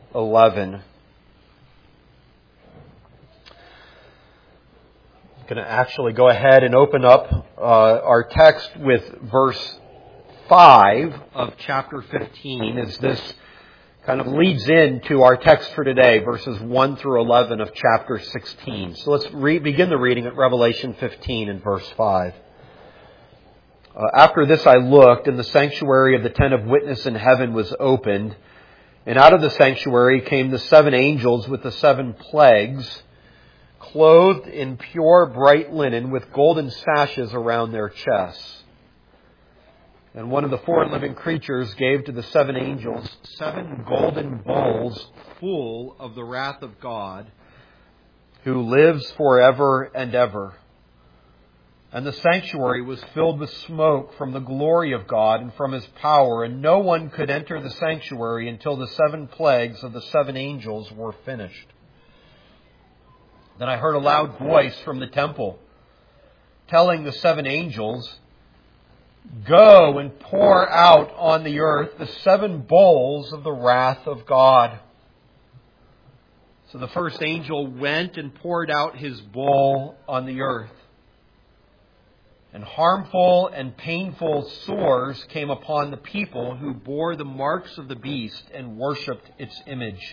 11. I'm going to actually go ahead and open up our text with verse 5 of chapter 15, as this kind of leads into our text for today, verses 1 through 11 of chapter 16. So let's begin the reading at Revelation 15 and verse 5. After this I looked, and the sanctuary of the tent of witness in heaven was opened, and out of the sanctuary came the 7 angels with the 7 plagues, clothed in pure bright linen with golden sashes around their chests. And one of the 4 living creatures gave to the 7 angels 7 golden bowls full of the wrath of God, who lives forever and ever. And the sanctuary was filled with smoke from the glory of God and from His power, and no one could enter the sanctuary until the 7 plagues of the 7 angels were finished. Then I heard a loud voice from the temple, telling the 7 angels, "Go and pour out on the earth the 7 bowls of the wrath of God." So the first angel went and poured out his bowl on the earth. And harmful and painful sores came upon the people who bore the marks of the beast and worshipped its image.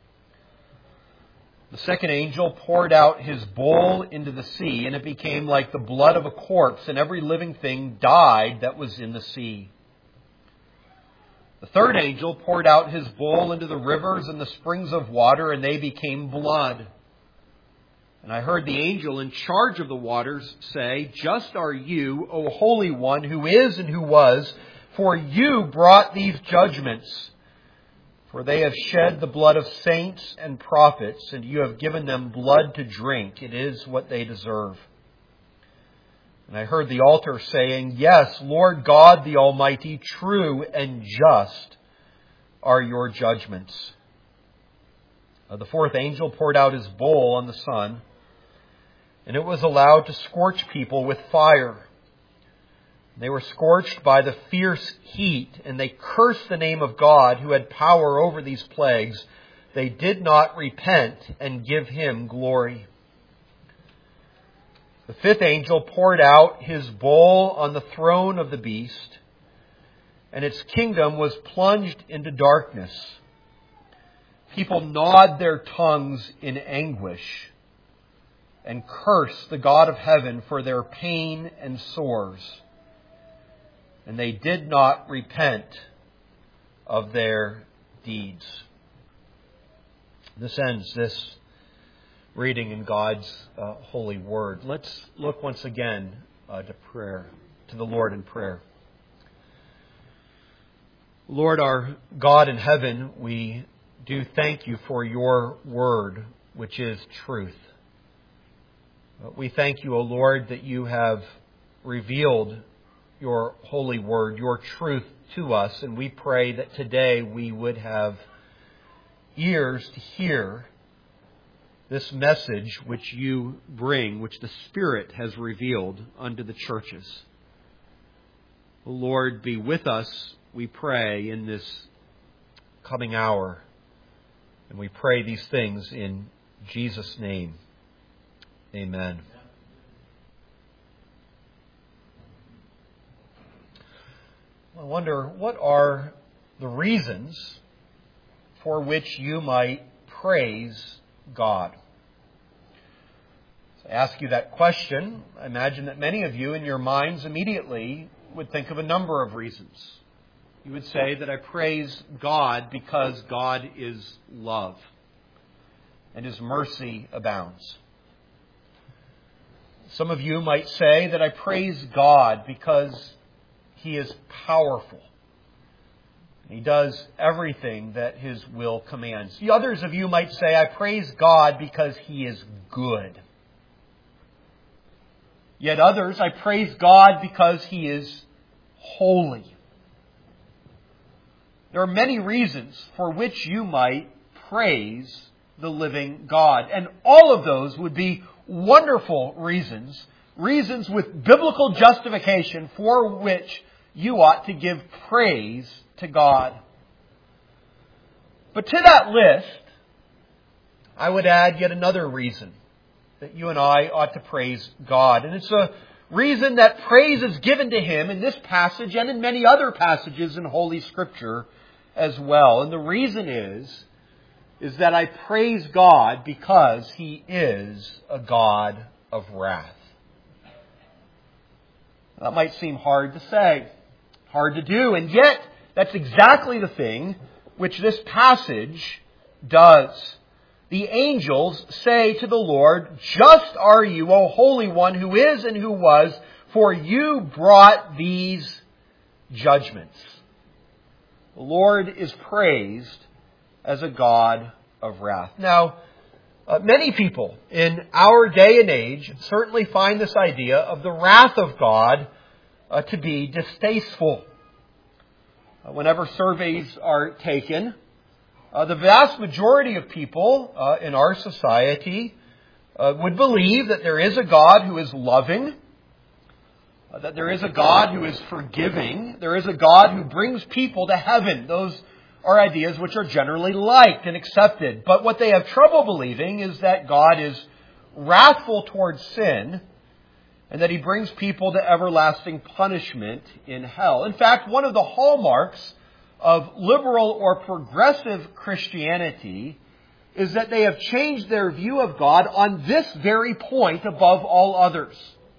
The second angel poured out his bowl into the sea, and it became like the blood of a corpse, and every living thing died that was in the sea. The third angel poured out his bowl into the rivers and the springs of water, and they became blood. And I heard the angel in charge of the waters say, "Just are you, O Holy One, who is and who was, for you brought these judgments. For they have shed the blood of saints and prophets, and you have given them blood to drink. It is what they deserve." And I heard the altar saying, "Yes, Lord God the Almighty, true and just are your judgments." The fourth angel poured out his bowl on the sun, and it was allowed to scorch people with fire. They were scorched by the fierce heat, and they cursed the name of God who had power over these plagues. They did not repent and give Him glory. The fifth angel poured out his bowl on the throne of the beast, and its kingdom was plunged into darkness. People gnawed their tongues in anguish and cursed the God of heaven for their pain and sores. And they did not repent of their deeds. This ends this reading in God's holy word. Let's look once again to prayer, to the Lord in prayer. Lord, our God in heaven, we do thank you for your word, which is truth. We thank you, O Lord, that you have revealed your holy word, your truth to us, and we pray that today we would have ears to hear this message which you bring, which the Spirit has revealed unto the churches. O Lord, be with us, we pray, in this coming hour. And we pray these things in Jesus' name. Amen. I wonder, what are the reasons for which you might praise God? So I ask you that question. I imagine that many of you in your minds immediately would think of a number of reasons. You would say that I praise God because God is love and His mercy abounds. Some of you might say that I praise God because He is powerful. He does everything that His will commands. The others of you might say, I praise God because He is good. Yet others, I praise God because He is holy. There are many reasons for which you might praise the living God. And all of those would be wonderful reasons with biblical justification for which you ought to give praise to God. But to that list, I would add yet another reason that you and I ought to praise God. And it's a reason that praise is given to Him in this passage and in many other passages in Holy Scripture as well. And the reason is that I praise God because He is a God of wrath. That might seem hard to say, hard to do, and yet that's exactly the thing which this passage does. The angels say to the Lord, "Just are you, O Holy One, who is and who was, for you brought these judgments." The Lord is praised as a God of wrath. Now, many people in our day and age certainly find this idea of the wrath of God to be distasteful. Whenever surveys are taken, the vast majority of people in our society would believe that there is a God who is loving, that there is a God who is forgiving, there is a God who brings people to heaven. Those are ideas which are generally liked and accepted. But what they have trouble believing is that God is wrathful towards sin and that He brings people to everlasting punishment in hell. In fact, one of the hallmarks of liberal or progressive Christianity is that they have changed their view of God on this very point above all others.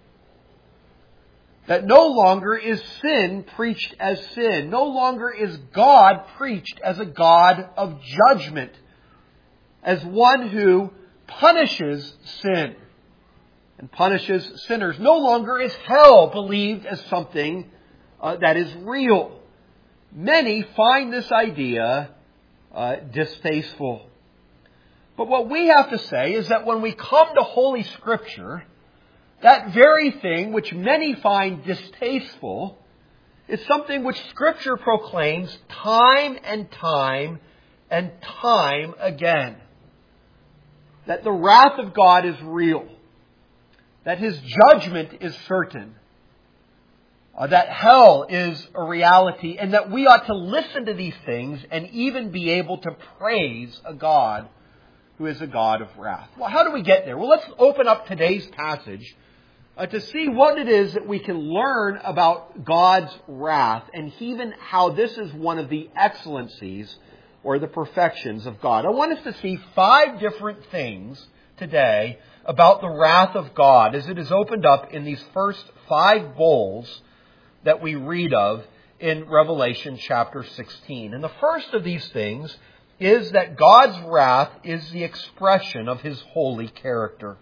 That no longer is sin preached as sin. No longer is God preached as a God of judgment, as one who punishes sin and punishes sinners. No longer is hell believed as something that is real. Many find this idea distasteful. But what we have to say is that when we come to Holy Scripture, that very thing which many find distasteful is something which Scripture proclaims time and time and time again. That the wrath of God is real. That His judgment is certain. That hell is a reality, and that we ought to listen to these things and even be able to praise a God who is a God of wrath. Well, how do we get there? Well, let's open up today's passage to see what it is that we can learn about God's wrath and even how this is one of the excellencies or the perfections of God. I want us to see 5 different things today about the wrath of God as it is opened up in these first 5 bowls that we read of in Revelation chapter 16. And the first of these things is that God's wrath is the expression of His holy character.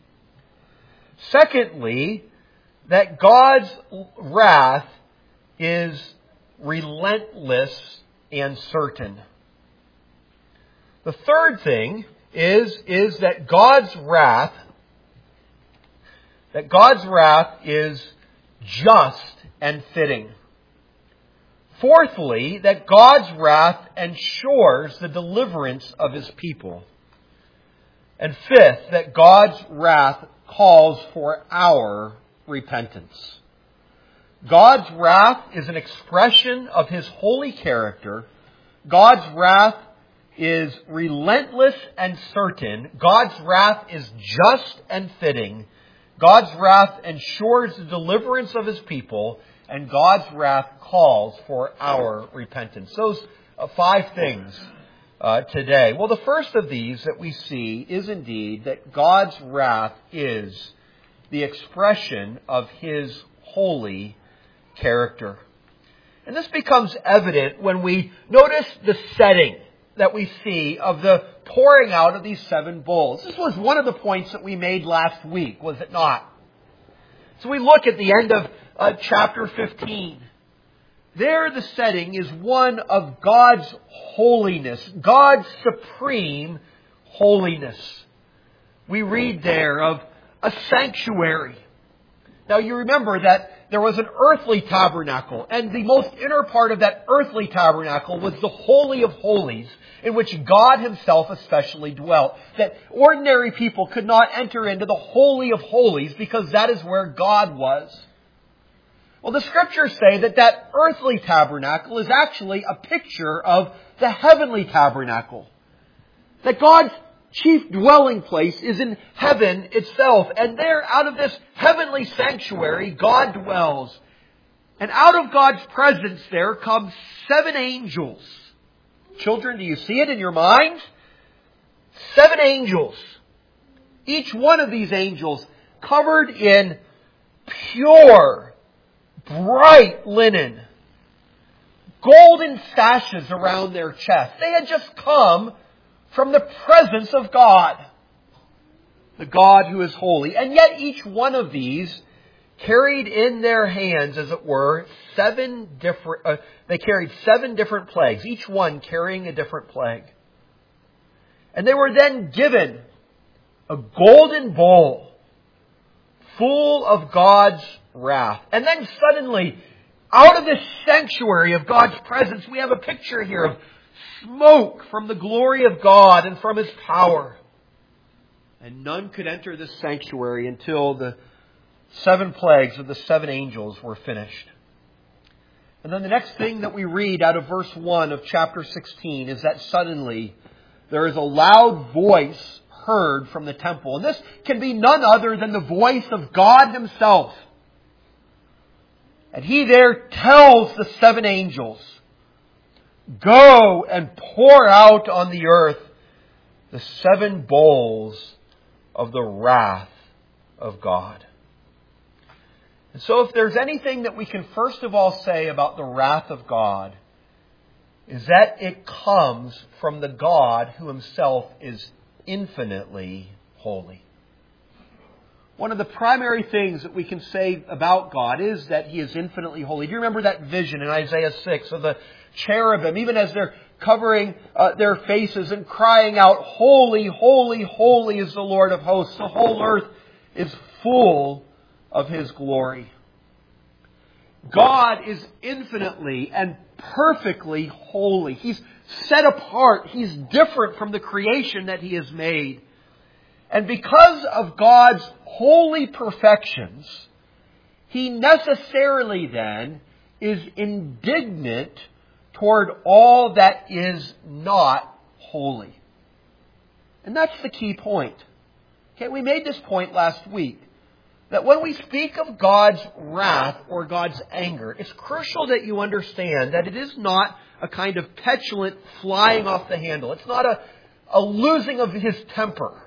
Secondly, that God's wrath is relentless and certain. The third thing is that God's wrath is just and fitting. Fourthly, that God's wrath ensures the deliverance of His people. And fifth, that God's wrath calls for our repentance. God's wrath is an expression of His holy character. God's wrath is relentless and certain. God's wrath is just and fitting. God's wrath ensures the deliverance of His people, and God's wrath calls for our repentance. Those 5 things today. Well, the first of these that we see is indeed that God's wrath is the expression of His holy character. And this becomes evident when we notice the setting that we see of the pouring out of these 7 bowls. This was one of the points that we made last week, was it not? So we look at the end of chapter 15. There the setting is one of God's holiness, God's supreme holiness. We read there of a sanctuary. Now you remember that there was an earthly tabernacle, and the most inner part of that earthly tabernacle was the Holy of Holies, in which God Himself especially dwelt. That ordinary people could not enter into the Holy of Holies because that is where God was. Well, the Scriptures say that that earthly tabernacle is actually a picture of the heavenly tabernacle. That God's chief dwelling place is in heaven itself. And there, out of this heavenly sanctuary, God dwells. And out of God's presence there come 7 angels. Children, do you see it in your mind? 7 angels. Each one of these angels covered in pure, bright linen. Golden sashes around their chest. They had just come from the presence of God. The God who is holy. And yet each one of these carried in their hands, as it were, they carried 7 different plagues, each one carrying a different plague. And they were then given a golden bowl full of God's wrath. And then suddenly, out of this sanctuary of God's presence, we have a picture here of smoke from the glory of God and from His power. And none could enter this sanctuary until the 7 plagues of the 7 angels were finished. And then the next thing that we read out of verse 1 of chapter 16 is that suddenly there is a loud voice heard from the temple. And this can be none other than the voice of God Himself. And He there tells the 7 angels, "Go and pour out on the earth the 7 bowls of the wrath of God." And so if there's anything that we can first of all say about the wrath of God, is that it comes from the God who Himself is infinitely holy. One of the primary things that we can say about God is that He is infinitely holy. Do you remember that vision in Isaiah 6 of the cherubim, even as they're covering their faces and crying out, "Holy, holy, holy is the Lord of hosts. The whole earth is full of His glory." God is infinitely and perfectly holy. He's set apart. He's different from the creation that He has made. And because of God's holy perfections, He necessarily then is indignant toward all that is not holy. And that's the key point. Okay, we made this point last week. That when we speak of God's wrath or God's anger, it's crucial that you understand that it is not a kind of petulant flying off the handle. It's not a losing of His temper.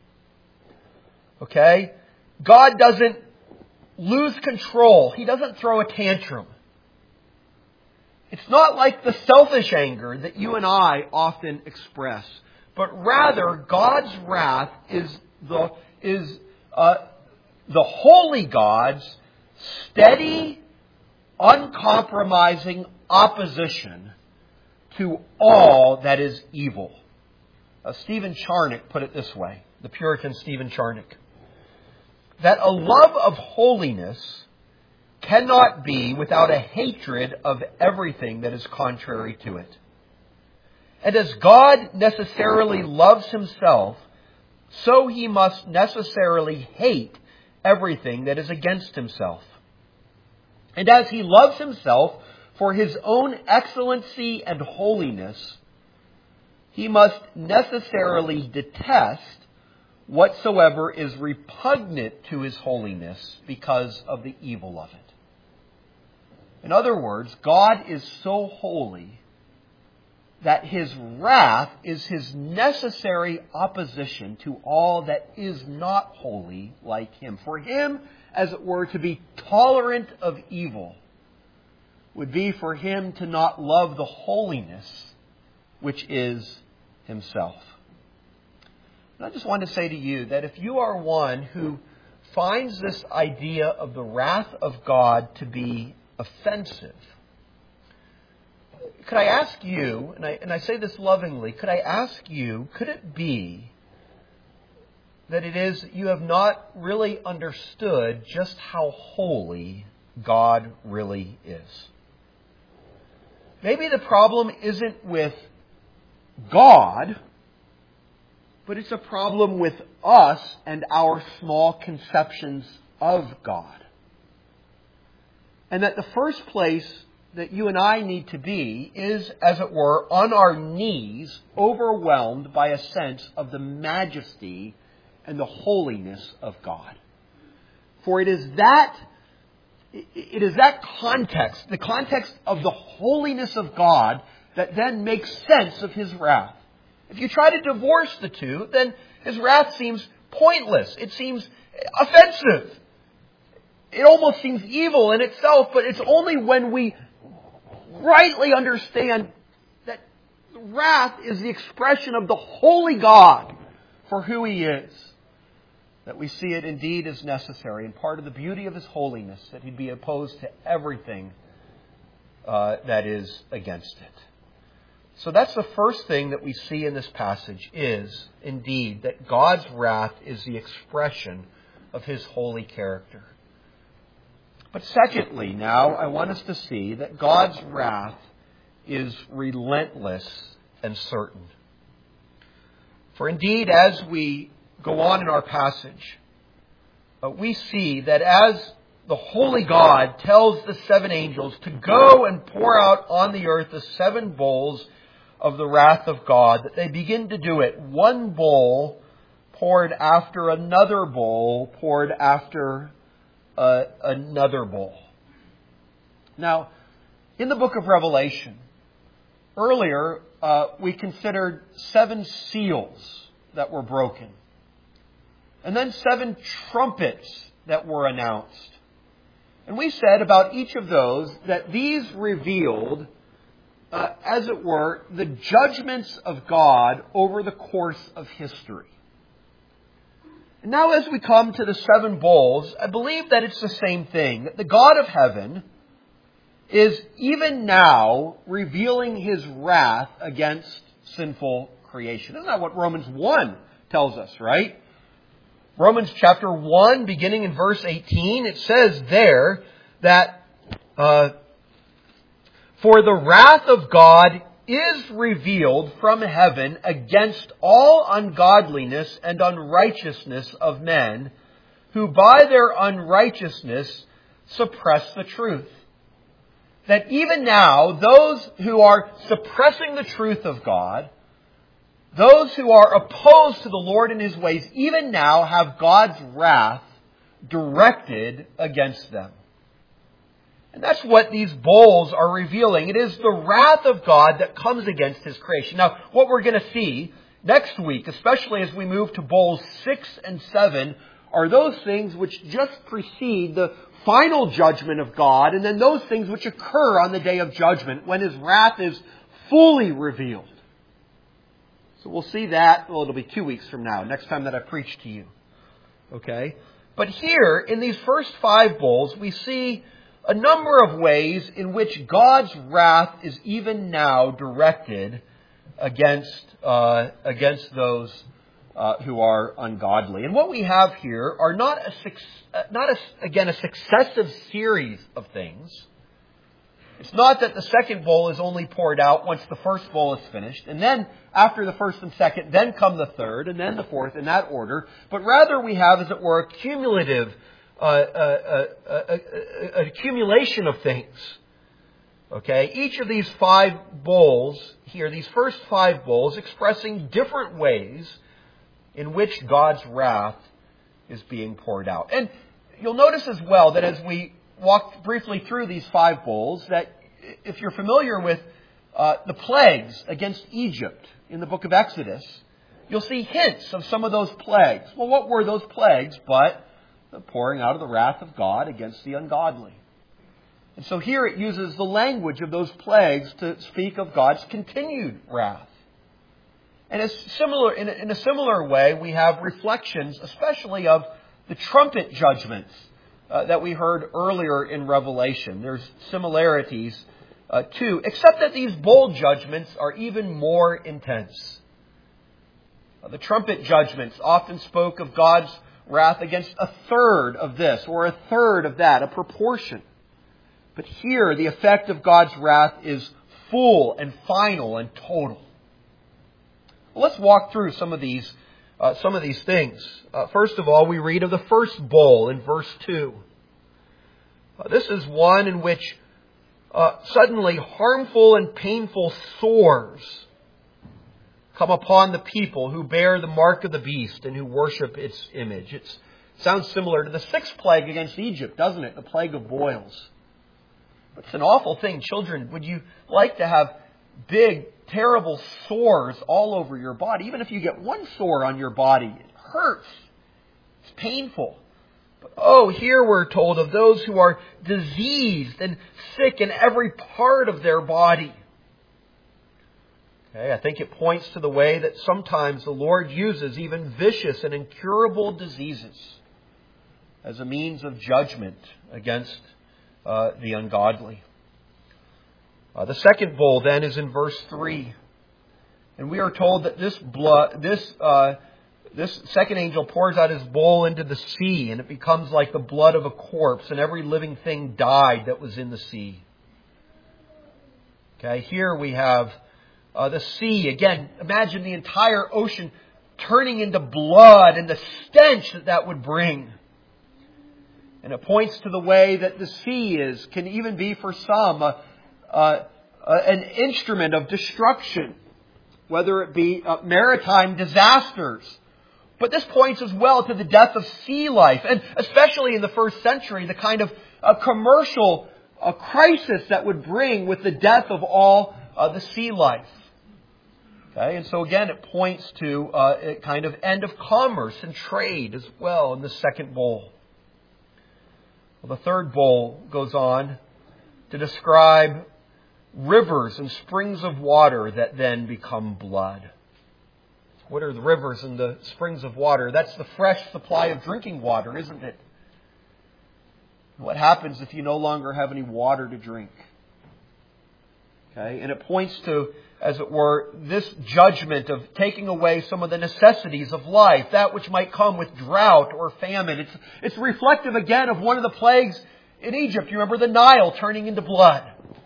Okay? God doesn't lose control. He doesn't throw a tantrum. It's not like the selfish anger that you and I often express. But rather, God's wrath is the holy God's steady, uncompromising opposition to all that is evil. Stephen Charnock put it this way, the Puritan Stephen Charnock, that a love of holiness cannot be without a hatred of everything that is contrary to it. And as God necessarily loves Himself, so He must necessarily hate everything that is against Himself. And as He loves Himself for His own excellency and holiness, He must necessarily detest whatsoever is repugnant to His holiness because of the evil of it. In other words, God is so holy that His wrath is His necessary opposition to all that is not holy like Him. For Him, as it were, to be tolerant of evil would be for Him to not love the holiness which is Himself. And I just want to say to you that if you are one who finds this idea of the wrath of God to be offensive, could I ask you, and I say this lovingly, could I ask you, could it be that it is you have not really understood just how holy God really is? Maybe the problem isn't with God, but it's a problem with us and our small conceptions of God. And that the first place that you and I need to be is, as it were, on our knees, overwhelmed by a sense of the majesty and the holiness of God. For it is that context, the context of the holiness of God, that then makes sense of His wrath. If you try to divorce the two, then His wrath seems pointless. It seems offensive. It almost seems evil in itself, but it's only when we rightly understand that wrath is the expression of the holy God for who He is, that we see it indeed as necessary and part of the beauty of His holiness, that He'd be opposed to everything that is against it. So that's the first thing that we see in this passage, is indeed that God's wrath is the expression of His holy character. But secondly, now, I want us to see that God's wrath is relentless and certain. For indeed, as we go on in our passage, we see that as the holy God tells the 7 angels to go and pour out on the earth the 7 bowls of the wrath of God, that they begin to do it. One bowl poured after another bowl, poured after another bowl. Now, in the book of Revelation, earlier we considered 7 seals that were broken, and then 7 trumpets that were announced. And we said about each of those that these revealed, as it were, the judgments of God over the course of history. And now as we come to the 7 bowls, I believe that it's the same thing. That the God of heaven is even now revealing His wrath against sinful creation. Isn't that what Romans 1 tells us, right? Romans chapter 1, beginning in verse 18, it says there that for the wrath of God is revealed from heaven against all ungodliness and unrighteousness of men, who by their unrighteousness suppress the truth. That even now, those who are suppressing the truth of God, those who are opposed to the Lord and His ways, even now have God's wrath directed against them. And that's what these bowls are revealing. It is the wrath of God that comes against His creation. Now, what we're going to see next week, especially as we move to bowls 6 and 7, are those things which just precede the final judgment of God, and then those things which occur on the day of judgment, when His wrath is fully revealed. So we'll see that, well, it'll be 2 weeks from now, next time that I preach to you. Okay? But here, in these first 5 bowls, we see a number of ways in which God's wrath is even now directed against those who are ungodly. And what we have here are not a successive series of things. It's not that the second bowl is only poured out once the first bowl is finished, and then after the first and second, then come the third, and then the fourth, in that order. But rather we have, as it were, a cumulative accumulation of things. Okay? Each of these 5 bowls here, these first 5 bowls, expressing different ways in which God's wrath is being poured out. And you'll notice as well that as we walk briefly through these 5 bowls, that if you're familiar with the plagues against Egypt in the book of Exodus, you'll see hints of some of those plagues. Well, what were those plagues but the pouring out of the wrath of God against the ungodly? And so here it uses the language of those plagues to speak of God's continued wrath. And in a similar way, we have reflections, especially of the trumpet judgments that we heard earlier in Revelation. There's similarities too, except that these bowl judgments are even more intense. The trumpet judgments often spoke of God's wrath against a third of this or a third of that, a proportion. But here, the effect of God's wrath is full and final and total. Well, let's walk through some of these things. First of all, we read of the first bowl in verse 2. This is one in which suddenly harmful and painful sores come upon the people who bear the mark of the beast and who worship its image. It sounds similar to the sixth plague against Egypt, doesn't it? The plague of boils. It's an awful thing. Children, would you like to have big, terrible sores all over your body? Even if you get one sore on your body, it hurts. It's painful. But here we're told of those who are diseased and sick in every part of their body. Okay, I think it points to the way that sometimes the Lord uses even vicious and incurable diseases as a means of judgment against the ungodly. The second bowl then is in verse 3. And we are told that this second angel pours out his bowl into the sea, and it becomes like the blood of a corpse, and every living thing died that was in the sea. Okay, here we have the sea. Again, imagine the entire ocean turning into blood and the stench that would bring. And it points to the way that the sea can even be for some an instrument of destruction, whether it be maritime disasters. But this points as well to the death of sea life, and especially in the first century, the kind of commercial crisis that would bring with the death of all the sea life. Okay, and so again, it points to a kind of end of commerce and trade as well in the second bowl. Well, the third bowl goes on to describe rivers and springs of water that then become blood. What are the rivers and the springs of water? That's the fresh supply of drinking water, isn't it? What happens if you no longer have any water to drink? Okay, and it points to, as it were, this judgment of taking away some of the necessities of life, that which might come with drought or famine. It's reflective again of one of the plagues in Egypt. You remember the Nile turning into blood.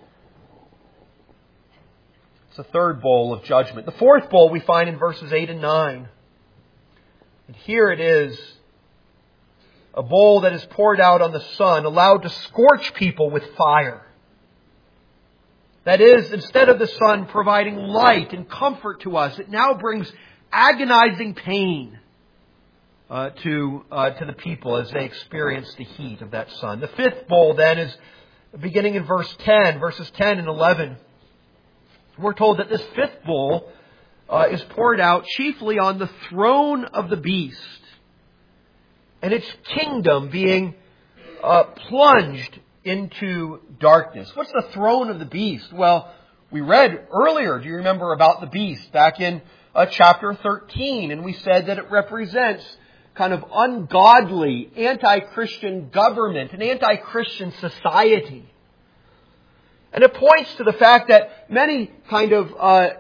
It's the third bowl of judgment. The fourth bowl we find in verses 8 and 9. And here it is, a bowl that is poured out on the sun, allowed to scorch people with fire. That is, instead of the sun providing light and comfort to us, it now brings agonizing pain to the people as they experience the heat of that sun. The fifth bowl then is beginning in verses 10 and 11. We're told that this fifth bowl is poured out chiefly on the throne of the beast, and its kingdom being plunged into darkness. What's the throne of the beast? Well, we read earlier, do you remember, about the beast back in chapter 13, and we said that it represents kind of ungodly, anti-Christian government, an anti-Christian society. And it points to the fact that many kind of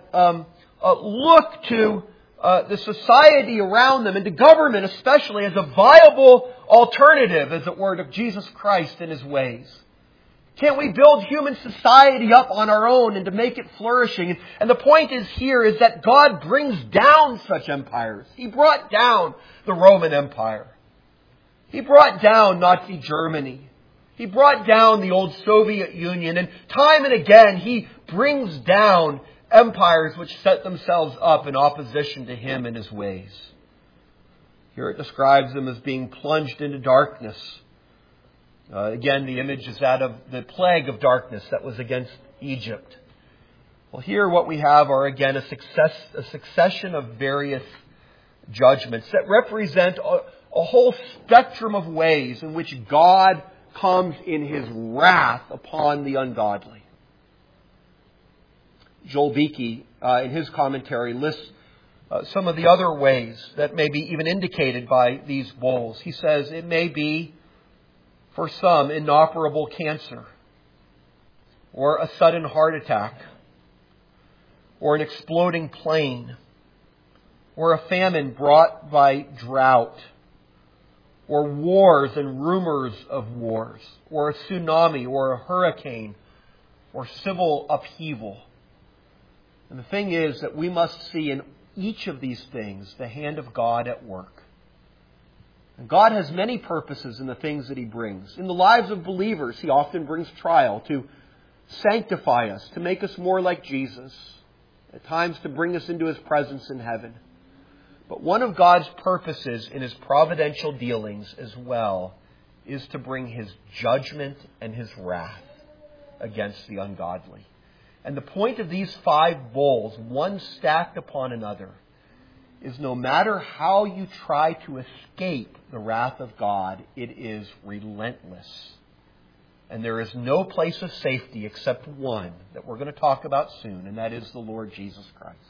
look to the society around them and to government especially as a viable alternative, as it were, to Jesus Christ and His ways. Can't we build human society up on our own and to make it flourishing? And the point is here is that God brings down such empires. He brought down the Roman Empire. He brought down Nazi Germany. He brought down the old Soviet Union. And time and again, He brings down empires which set themselves up in opposition to Him and His ways. Here it describes them as being plunged into darkness. Again, the image is that of the plague of darkness that was against Egypt. Well, here what we have are again a succession of various judgments that represent a whole spectrum of ways in which God comes in His wrath upon the ungodly. Joel Beeke, in his commentary, lists some of the other ways that may be even indicated by these bowls. He says it may be, for some, inoperable cancer, or a sudden heart attack, or an exploding plane, or a famine brought by drought, or wars and rumors of wars, or a tsunami, or a hurricane, or civil upheaval. And the thing is that we must see in each of these things the hand of God at work. God has many purposes in the things that He brings. In the lives of believers, He often brings trial to sanctify us, to make us more like Jesus, at times to bring us into His presence in heaven. But one of God's purposes in His providential dealings as well is to bring His judgment and His wrath against the ungodly. And the point of these 5 bowls, one stacked upon another, is no matter how you try to escape the wrath of God, it is relentless. And there is no place of safety except one that we're going to talk about soon, and that is the Lord Jesus Christ.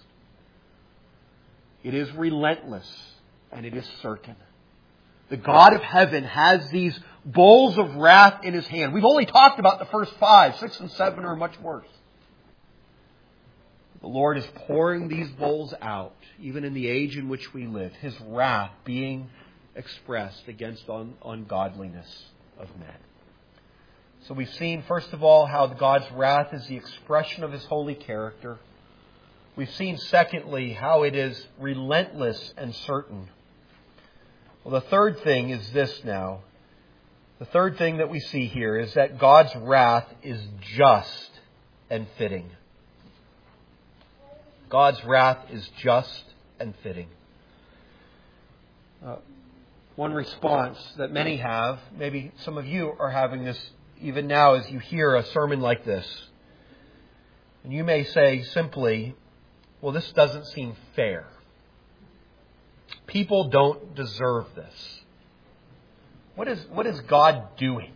It is relentless, and it is certain. The God of heaven has these bowls of wrath in His hand. We've only talked about the first 5. 6 and 7 are much worse. The Lord is pouring these bowls out, even in the age in which we live, His wrath being expressed against ungodliness of men. So we've seen, first of all, how God's wrath is the expression of His holy character. We've seen, secondly, how it is relentless and certain. Well, the third thing is this now. The third thing that we see here is that God's wrath is just and fitting. God's wrath is just and fitting. One response that many have, maybe some of you are having this even now as you hear a sermon like this. And you may say simply, well, this doesn't seem fair. People don't deserve this. What is God doing?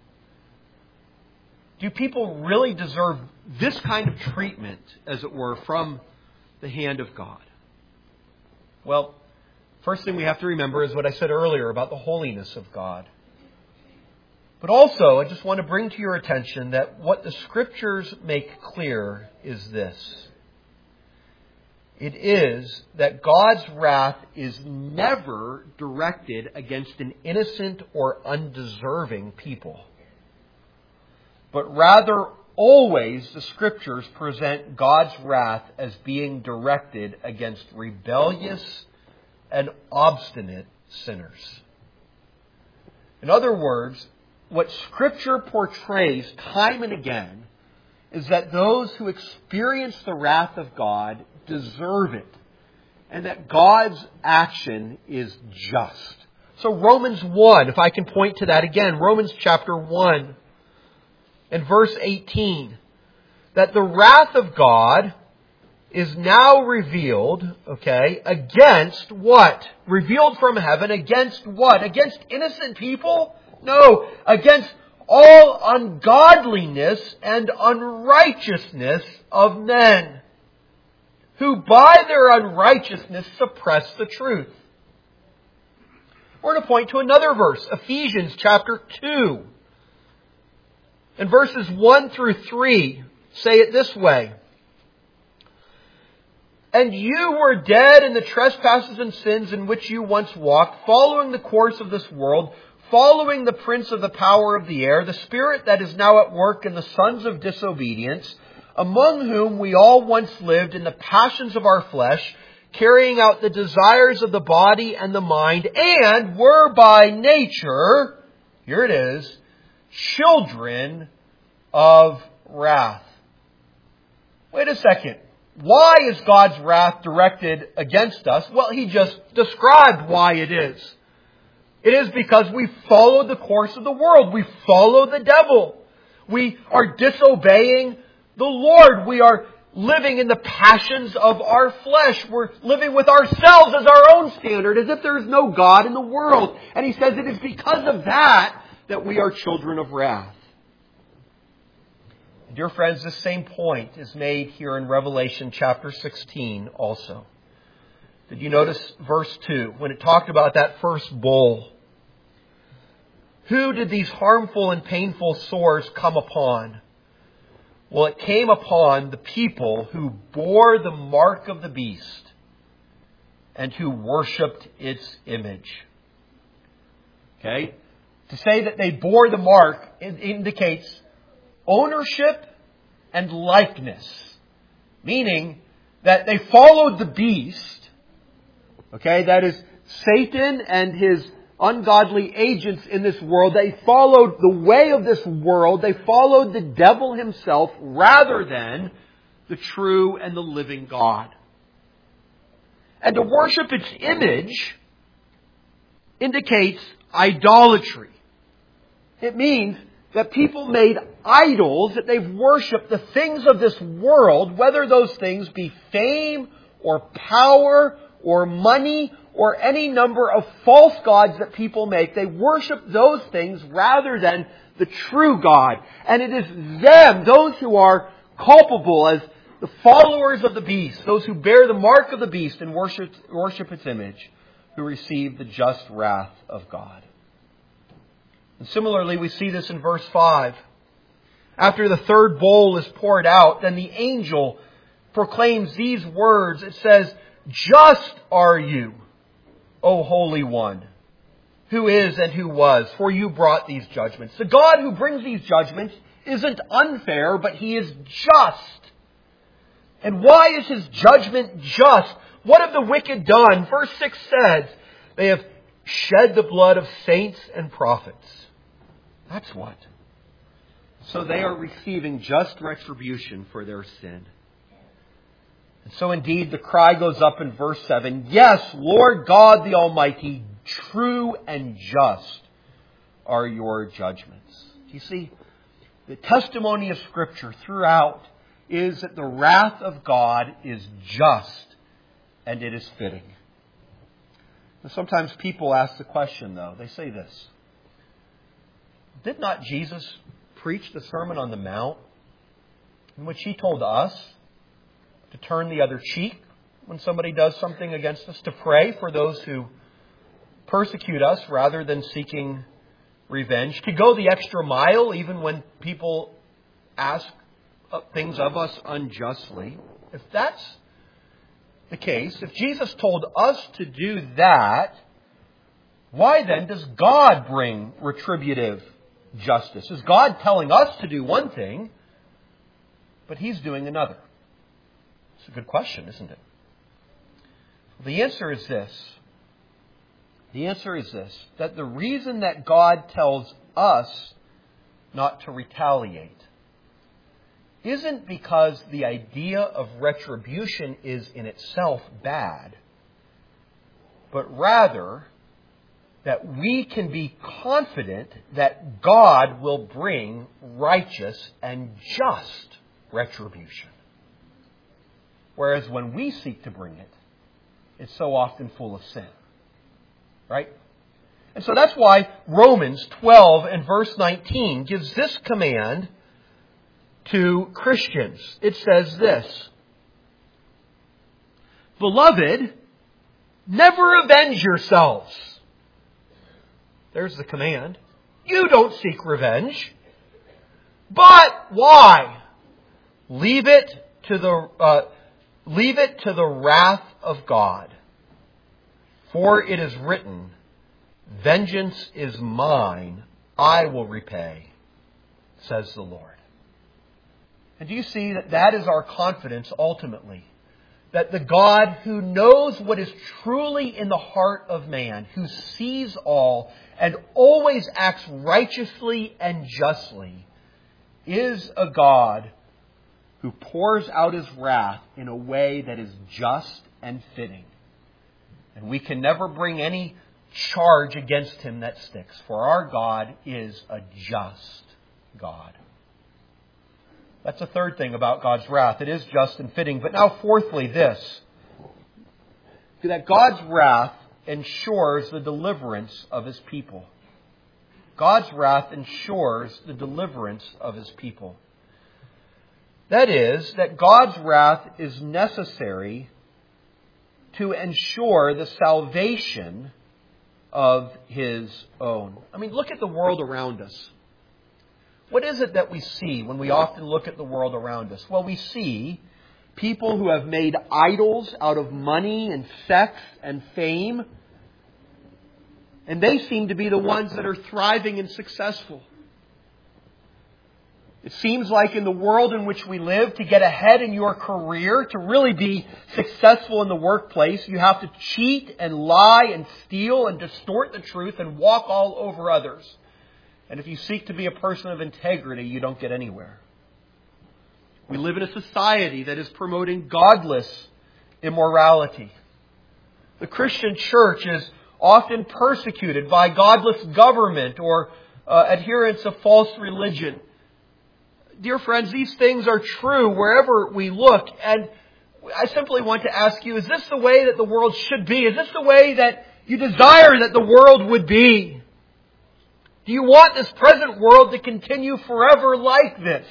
Do people really deserve this kind of treatment, as it were, from the hand of God? Well, first thing we have to remember is what I said earlier about the holiness of God. But also, I just want to bring to your attention that what the Scriptures make clear is this. It is that God's wrath is never directed against an innocent or undeserving people. But rather, always the Scriptures present God's wrath as being directed against rebellious and obstinate sinners. In other words, what Scripture portrays time and again is that those who experience the wrath of God deserve it, and that God's action is just. So Romans 1, if I can point to that again, Romans chapter 1 and verse 18, that the wrath of God is now revealed, against what? Revealed from heaven against what? Against innocent people? No, against all ungodliness and unrighteousness of men, who by their unrighteousness suppress the truth. We're going to point to another verse, Ephesians chapter 2. And verses 1 through 3 say it this way. And you were dead in the trespasses and sins in which you once walked, following the course of this world, following the prince of the power of the air, the spirit that is now at work in the sons of disobedience, among whom we all once lived in the passions of our flesh, carrying out the desires of the body and the mind, and were by nature, here it is, children of wrath. Wait a second. Why is God's wrath directed against us? Well, He just described why it is. It is because we follow the course of the world. We follow the devil. We are disobeying the Lord. We are living in the passions of our flesh. We're living with ourselves as our own standard, as if there is no God in the world. And He says it is because of that we are children of wrath. Dear friends, this same point is made here in Revelation chapter 16 also. Did you notice verse 2 when it talked about that first bowl? Who did these harmful and painful sores come upon? Well, it came upon the people who bore the mark of the beast and who worshipped its image. Okay? To say that they bore the mark indicates ownership and likeness. Meaning that they followed the beast. Okay? That is Satan and his ungodly agents in this world. They followed the way of this world. They followed the devil himself rather than the true and the living God. And to worship its image indicates idolatry. It means that people made idols, that they've worshipped the things of this world, whether those things be fame or power or money or any number of false gods that people make. They worship those things rather than the true God. And it is them, those who are culpable as the followers of the beast, those who bear the mark of the beast and worship its image, who receive the just wrath of God. And similarly, we see this in verse 5. After the third bowl is poured out, then the angel proclaims these words. It says, "Just are you, O Holy One, who is and who was, for you brought these judgments." The God who brings these judgments isn't unfair, but He is just. And why is His judgment just? What have the wicked done? Verse 6 says, they have shed the blood of saints and prophets. That's what. So they are receiving just retribution for their sin. And so indeed the cry goes up in verse 7, "Yes, Lord God the Almighty, true and just are your judgments." You see, the testimony of Scripture throughout is that the wrath of God is just and it is fitting. And sometimes people ask the question, though. They say this: did not Jesus preach the Sermon on the Mount in which He told us to turn the other cheek when somebody does something against us, to pray for those who persecute us rather than seeking revenge, to go the extra mile even when people ask things of us unjustly? If that's the case, if Jesus told us to do that, why then does God bring retributive justice? Is God telling us to do one thing, but He's doing another? It's a good question, isn't it? The answer is this. The answer is this, that the reason that God tells us not to retaliate isn't because the idea of retribution is in itself bad, but rather that we can be confident that God will bring righteous and just retribution. Whereas when we seek to bring it, it's so often full of sin. Right? And so that's why Romans 12 and verse 19 gives this command to Christians. It says this: "Beloved, never avenge yourselves." There's the command. You don't seek revenge. But why? Leave it to the wrath of God. For it is written, "Vengeance is mine, I will repay, says the Lord." And do you see that that is our confidence ultimately? That the God who knows what is truly in the heart of man, who sees all and always acts righteously and justly, is a God who pours out His wrath in a way that is just and fitting. And we can never bring any charge against Him that sticks, for our God is a just God. That's the third thing about God's wrath. It is just and fitting. But now fourthly, this: that God's wrath ensures the deliverance of His people. God's wrath ensures the deliverance of His people. That is, that God's wrath is necessary to ensure the salvation of His own. I mean, look at the world around us. What is it that we see when we often look at the world around us? Well, we see people who have made idols out of money and sex and fame. And they seem to be the ones that are thriving and successful. It seems like in the world in which we live, to get ahead in your career, to really be successful in the workplace, you have to cheat and lie and steal and distort the truth and walk all over others. And if you seek to be a person of integrity, you don't get anywhere. We live in a society that is promoting godless immorality. The Christian church is often persecuted by godless government or adherents of false religion. Dear friends, these things are true wherever we look. And I simply want to ask you, is this the way that the world should be? Is this the way that you desire that the world would be? Do you want this present world to continue forever like this?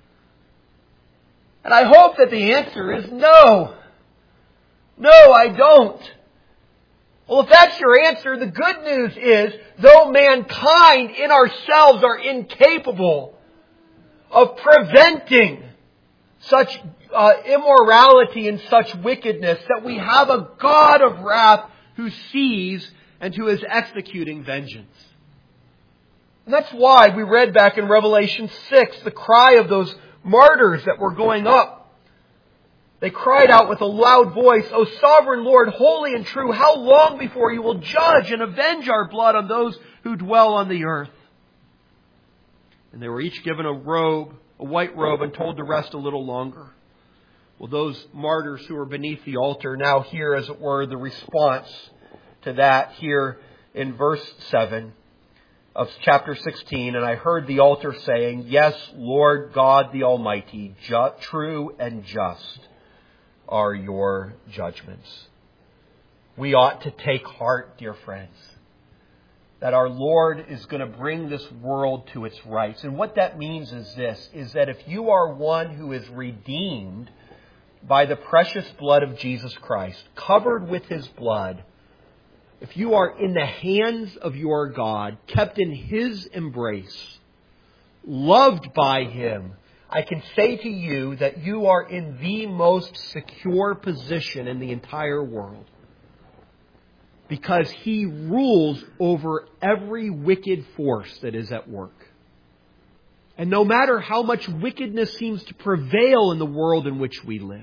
And I hope that the answer is no. No, I don't. Well, if that's your answer, the good news is, though mankind in ourselves are incapable of preventing such immorality and such wickedness, that we have a God of wrath who sees and who is executing vengeance. And that's why we read back in Revelation 6 the cry of those martyrs that were going up. They cried out with a loud voice, "O sovereign Lord, holy and true, how long before you will judge and avenge our blood on those who dwell on the earth?" And they were each given a robe, a white robe, and told to rest a little longer. Well, those martyrs who were beneath the altar now hear, as it were, the response to that here in verse 7 of chapter 16. "And I heard the altar saying, 'Yes, Lord God the Almighty, true and just are your judgments.'" We ought to take heart, dear friends, that our Lord is going to bring this world to its rights. And what that means is this, is that if you are one who is redeemed by the precious blood of Jesus Christ, covered with His blood, if you are in the hands of your God, kept in His embrace, loved by Him, I can say to you that you are in the most secure position in the entire world. Because He rules over every wicked force that is at work. And no matter how much wickedness seems to prevail in the world in which we live,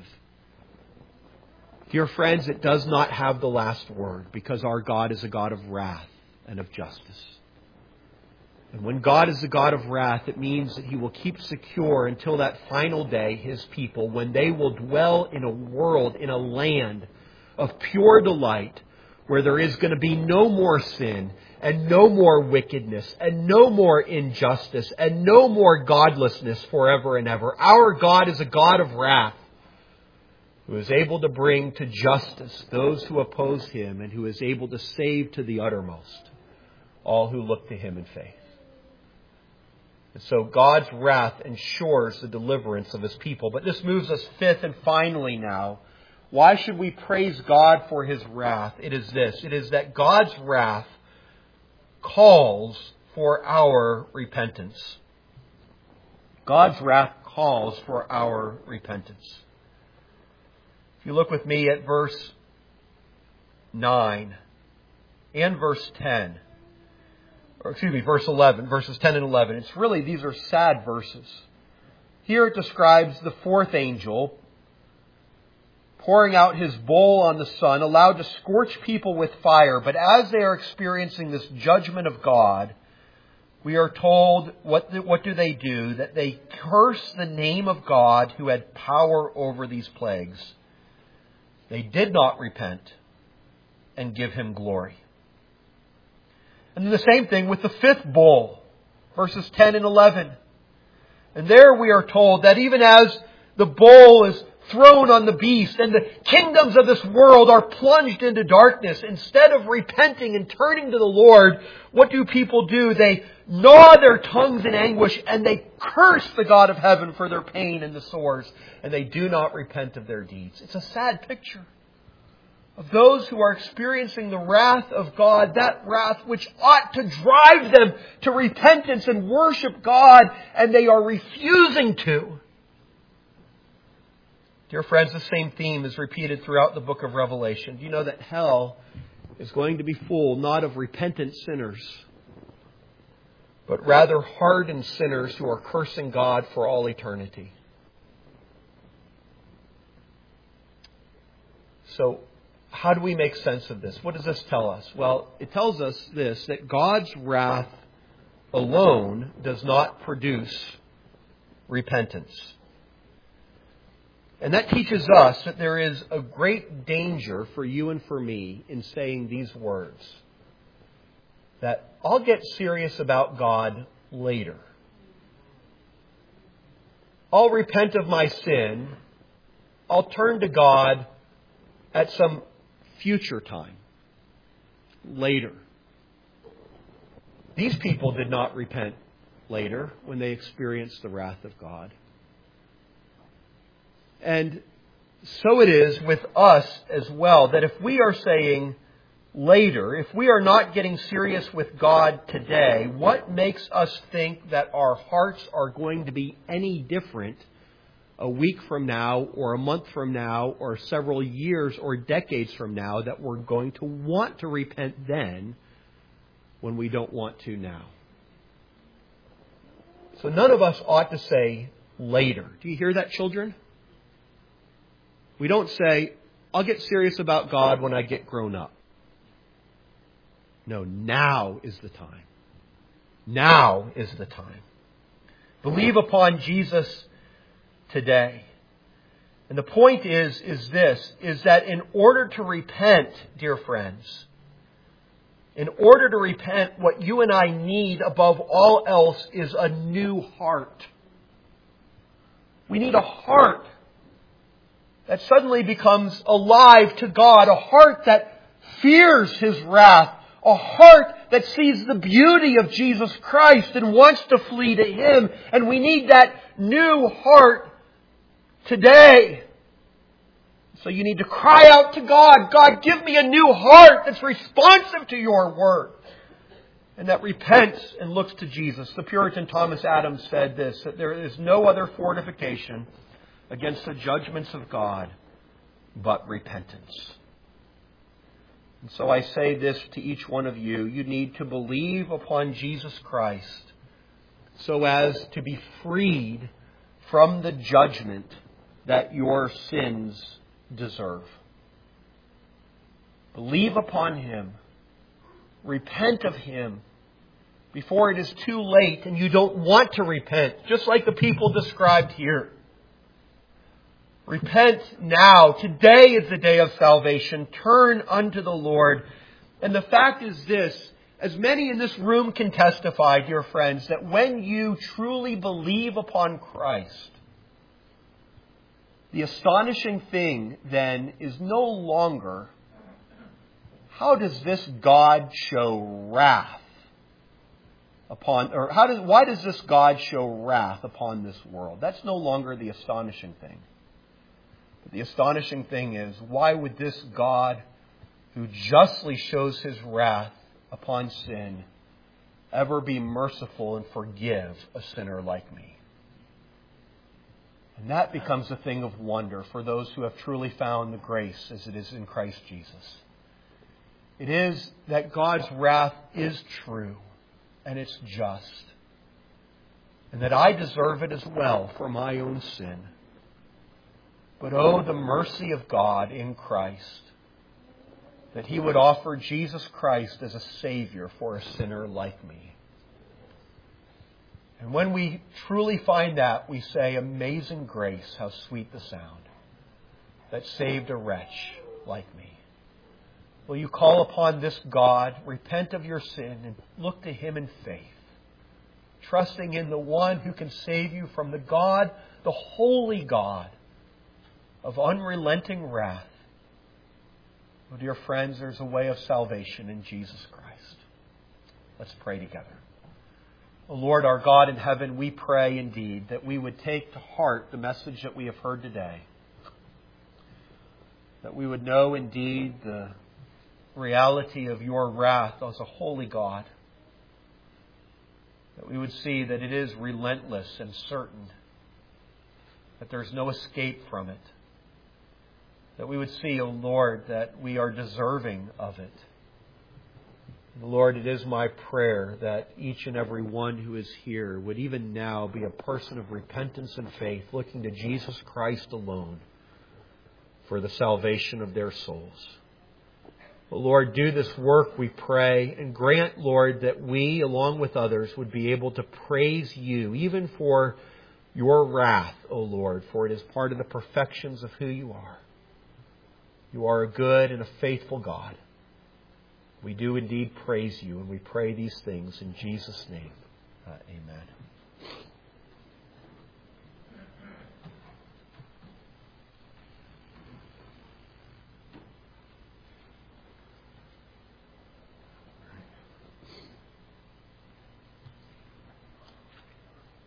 dear friends, it does not have the last word, because our God is a God of wrath and of justice. And when God is a God of wrath, it means that He will keep secure until that final day His people, when they will dwell in a world, in a land of pure delight, where there is going to be no more sin and no more wickedness and no more injustice and no more godlessness forever and ever. Our God is a God of wrath, who is able to bring to justice those who oppose Him, and who is able to save to the uttermost all who look to Him in faith. And so God's wrath ensures the deliverance of His people. But this moves us fifth and finally now. Why should we praise God for His wrath? It is this. It is that God's wrath calls for our repentance. God's wrath calls for our repentance. If you look with me at verse 9 and verse 10, verse 11, verses 10 and 11. It's really, these are sad verses. Here it describes the fourth angel pouring out his bowl on the sun, allowed to scorch people with fire. But as they are experiencing this judgment of God, we are told, what do they do? That they curse the name of God who had power over these plagues. They did not repent and give Him glory. And then the same thing with the fifth bowl, verses 10 and 11. And there we are told that even as the bowl is thrown on the beast and the kingdoms of this world are plunged into darkness, instead of repenting and turning to the Lord, what do people do? They gnaw their tongues in anguish and they curse the God of heaven for their pain and the sores, and they do not repent of their deeds. It's a sad picture of those who are experiencing the wrath of God, that wrath which ought to drive them to repentance and worship God, and they are refusing to. Dear friends, the same theme is repeated throughout the book of Revelation. Do you know that hell is going to be full not of repentant sinners, but rather hardened sinners who are cursing God for all eternity. So, how do we make sense of this? What does this tell us? Well, it tells us this, that God's wrath alone does not produce repentance. And that teaches us that there is a great danger for you and for me in saying these words. That I'll get serious about God later. I'll repent of my sin. I'll turn to God at some future time. Later. These people did not repent later when they experienced the wrath of God. And so it is with us as well, that if we are saying later, if we are not getting serious with God today, what makes us think that our hearts are going to be any different a week from now, or a month from now, or several years or decades from now, that we're going to want to repent then when we don't want to now? So none of us ought to say later. Do you hear that, children? We don't say, I'll get serious about God when I get grown up. No, now is the time. Now is the time. Believe upon Jesus today. And the point is that in order to repent, dear friends, in order to repent, what you and I need above all else is a new heart. We need a heart that suddenly becomes alive to God, a heart that fears His wrath, a heart that sees the beauty of Jesus Christ and wants to flee to Him. And we need that new heart today. So you need to cry out to God, God, give me a new heart that's responsive to Your Word and that repents and looks to Jesus. The Puritan Thomas Adams said this, that there is no other fortification against the judgments of God but repentance. And so I say this to each one of you. You need to believe upon Jesus Christ so as to be freed from the judgment that your sins deserve. Believe upon Him. Repent of Him before it is too late and you don't want to repent, just like the people described here. Repent now. Today is the day of salvation. Turn unto the Lord. And the fact is this, as many in this room can testify, dear friends, that when you truly believe upon Christ, the astonishing thing then is no longer, how does this God show wrath upon, or why does this God show wrath upon this world? That's no longer the astonishing thing. The astonishing thing is, why would this God, who justly shows His wrath upon sin, ever be merciful and forgive a sinner like me? And that becomes a thing of wonder for those who have truly found the grace as it is in Christ Jesus. It is that God's wrath is true and it's just, and that I deserve it as well for my own sin. But oh, the mercy of God in Christ, that He would offer Jesus Christ as a Savior for a sinner like me. And when we truly find that, we say, amazing grace, how sweet the sound that saved a wretch like me. Will you call upon this God, repent of your sin, and look to Him in faith, trusting in the one who can save you from the God, the holy God, of unrelenting wrath. Oh, dear friends, there's a way of salvation in Jesus Christ. Let's pray together. Oh, Lord, our God in heaven, we pray indeed that we would take to heart the message that we have heard today. That we would know indeed the reality of Your wrath as a holy God. That we would see that it is relentless and certain. That there's no escape from it. That we would see, O Lord, that we are deserving of it. Lord, it is my prayer that each and every one who is here would even now be a person of repentance and faith, looking to Jesus Christ alone for the salvation of their souls. But Lord, do this work, we pray, and grant, Lord, that we, along with others, would be able to praise You, even for Your wrath, O Lord, for it is part of the perfections of who You are. You are a good and a faithful God. We do indeed praise You, and we pray these things in Jesus' name.